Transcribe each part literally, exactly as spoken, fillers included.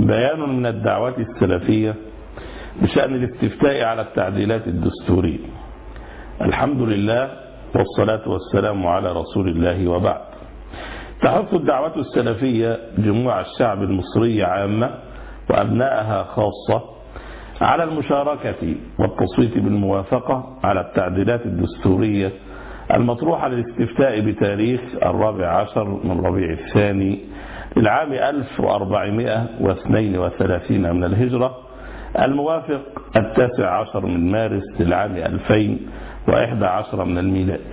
بيان من الدعوات السلفية بشأن الاستفتاء على التعديلات الدستورية. الحمد لله والصلاة والسلام على رسول الله، وبعد. تحث الدعوة السلفية جموع الشعب المصري عامة وأبنائها خاصة على المشاركة والتصويت بالموافقة على التعديلات الدستورية المطروحة للاستفتاء بتاريخ الرابع عشر من ربيع الثاني للعام ألف وأربعمائة واثنين وثلاثين من الهجرة، الموافق التاسع عشر من مارس للعام ألفين وإحدى عشر من الميلاد،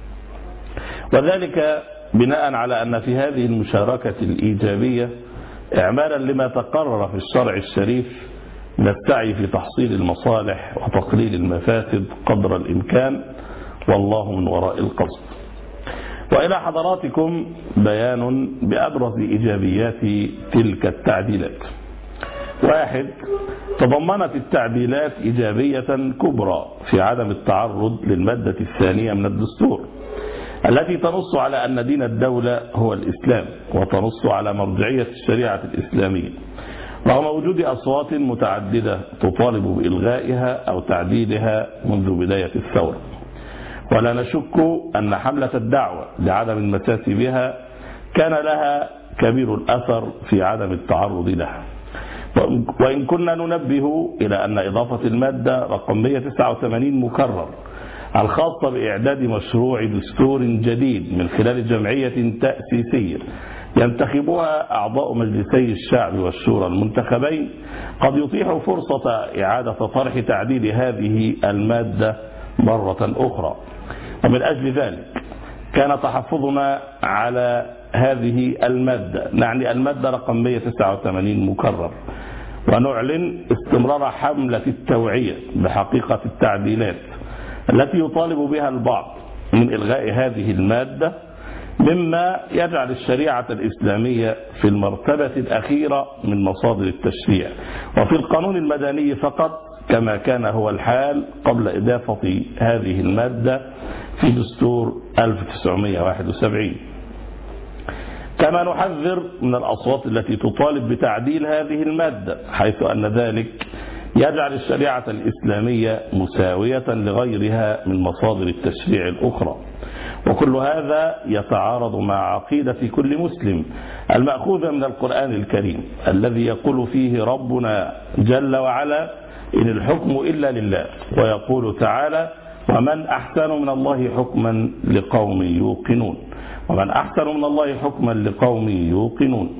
وذلك بناء على أن في هذه المشاركة الإيجابية إعمالا لما تقرر في الشرع الشريف من السعي في تحصيل المصالح وتقليل المفاسد قدر الإمكان، والله من وراء القصد. وإلى حضراتكم بيان بأبرز إيجابيات تلك التعديلات. واحد، تضمنت التعديلات إيجابية كبرى في عدم التعرض للمادة الثانية من الدستور التي تنص على أن دين الدولة هو الإسلام، وتنص على مرجعية الشريعة الإسلامية، رغم وجود أصوات متعددة تطالب بإلغائها أو تعديلها منذ بداية الثورة. ولا نشك أن حملة الدعوة لعدم المساس بها كان لها كبير الأثر في عدم التعرض لها، وإن كنا ننبه إلى أن إضافة المادة رقم مئة وتسعة وثمانين مكرر الخاصة بإعداد مشروع دستور جديد من خلال جمعية تأسيسية ينتخبها أعضاء مجلسي الشعب والشورى المنتخبين قد يتيح فرصة إعادة طرح تعديل هذه المادة مرة أخرى. ومن أجل ذلك كان تحفظنا على هذه المادة، نعني المادة رقم مئة وتسعة وثمانين مكرر، ونعلن استمرار حملة التوعية بحقيقة التعديلات التي يطالب بها البعض من إلغاء هذه المادة، مما يجعل الشريعة الإسلامية في المرتبة الأخيرة من مصادر التشريع وفي القانون المدني فقط، كما كان هو الحال قبل إضافة هذه المادة في دستور ألف وتسعمائة وواحد وسبعين. كما نحذر من الأصوات التي تطالب بتعديل هذه المادة، حيث أن ذلك يجعل الشريعة الإسلامية مساوية لغيرها من مصادر التشريع الأخرى، وكل هذا يتعارض مع عقيدة كل مسلم المأخوذة من القرآن الكريم الذي يقول فيه ربنا جل وعلا: إن الحكم إلا لله، ويقول تعالى: ومن أحسن من الله حكما لقوم يوقنون، ومن أحسن من الله حكما لقوم يوقنون.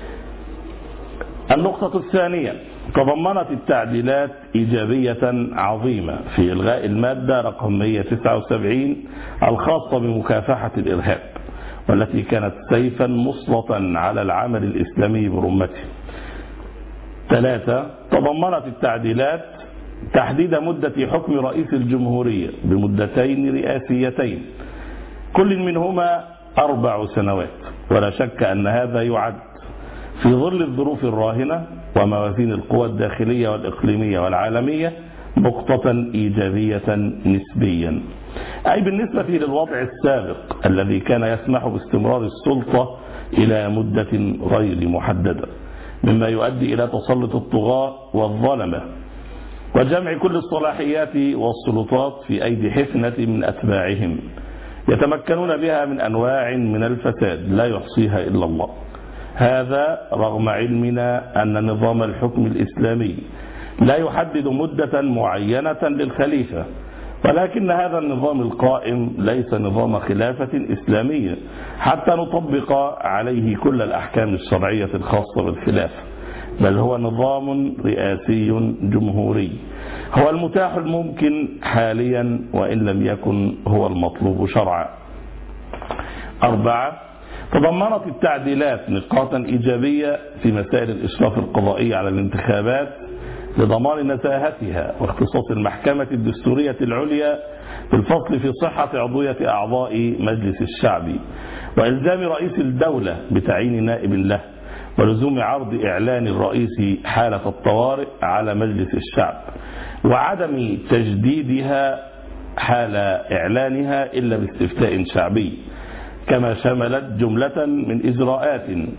النقطة الثانية، تضمنت التعديلات إيجابية عظيمة في إلغاء المادة رقم مئة وتسعة وسبعين الخاصة بمكافحة الإرهاب، والتي كانت سيفا مسلطا على العمل الإسلامي برمته. ثلاثة، تضمنت التعديلات تحديد مدة حكم رئيس الجمهورية بمدتين رئاسيتين كل منهما أربع سنوات، ولا شك أن هذا يعد في ظل الظروف الراهنة وموازين القوى الداخلية والإقليمية والعالمية نقطة إيجابية نسبيا، أي بالنسبة للوضع السابق الذي كان يسمح باستمرار السلطة إلى مدة غير محددة، مما يؤدي إلى تسلط الطغاة والظلمة وجمع كل الصلاحيات والسلطات في أيدي حفنة من أتباعهم يتمكنون بها من أنواع من الفساد لا يحصيها إلا الله. هذا رغم علمنا أن نظام الحكم الإسلامي لا يحدد مدة معينة للخليفة، ولكن هذا النظام القائم ليس نظام خلافة إسلامية حتى نطبق عليه كل الأحكام الشرعية الخاصة بالخلافة، بل هو نظام رئاسي جمهوري هو المتاح الممكن حاليا، وإن لم يكن هو المطلوب شرعا. أربعة، تضمنت التعديلات نقاطا إيجابية في مسائل الإشراف القضائي على الانتخابات لضمان نزاهتها واختصاص المحكمة الدستورية العليا بالفصل في صحة عضوية أعضاء مجلس الشعب، وإلزام رئيس الدولة بتعيين نائب له، ولزوم عرض إعلان الرئيس حالة الطوارئ على مجلس الشعب، وعدم تجديدها حال إعلانها إلا باستفتاء شعبي، كما شملت جملة من إجراءات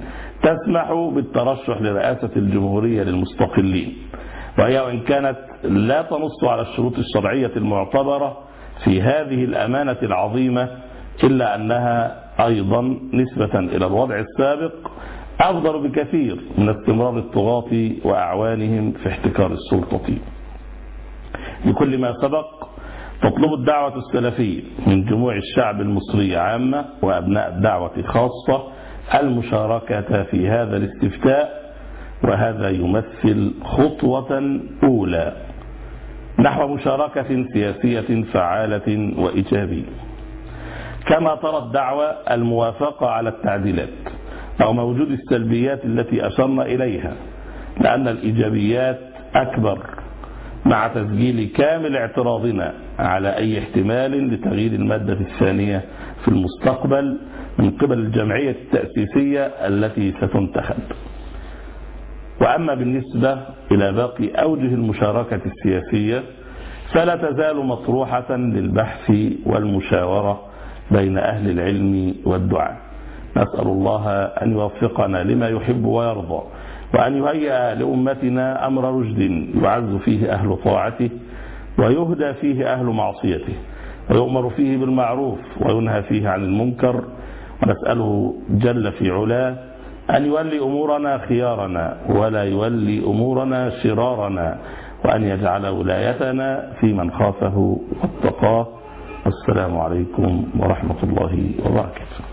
تسمح بالترشح لرئاسة الجمهورية للمستقلين، وهي وإن كانت لا تنص على الشروط الشرعية المعتبرة في هذه الأمانة العظيمة، إلا أنها أيضا نسبة إلى الوضع السابق أفضل بكثير من استمرار الطغاة وأعوانهم في احتكار السلطة. لكل ما سبق تطلب الدعوة السلفية من جموع الشعب المصري عامة وأبناء الدعوة خاصة المشاركة في هذا الاستفتاء، وهذا يمثل خطوة أولى نحو مشاركة سياسية فعالة وإيجابية. كما ترى الدعوة الموافقة على التعديلات أو موجود السلبيات التي أشرنا إليها، لأن الإيجابيات أكبر، مع تسجيل كامل اعتراضنا على أي احتمال لتغيير المادة الثانية في المستقبل من قبل الجمعية التأسيسية التي ستنتخب. وأما بالنسبة إلى باقي أوجه المشاركة السياسية فلا تزال مطروحة للبحث والمشاورة بين أهل العلم والدعاء. نسأل الله أن يوفقنا لما يحب ويرضى، وأن يهيئ لأمتنا أمر رشد يعز فيه أهل طاعته ويهدى فيه أهل معصيته، ويؤمر فيه بالمعروف وينهى فيه عن المنكر. ونسأله جل في علاه أن يولي أمورنا خيارنا ولا يولي أمورنا شرارنا، وأن يجعل ولايتنا في من خافه واتقاه. السلام عليكم ورحمة الله وبركاته.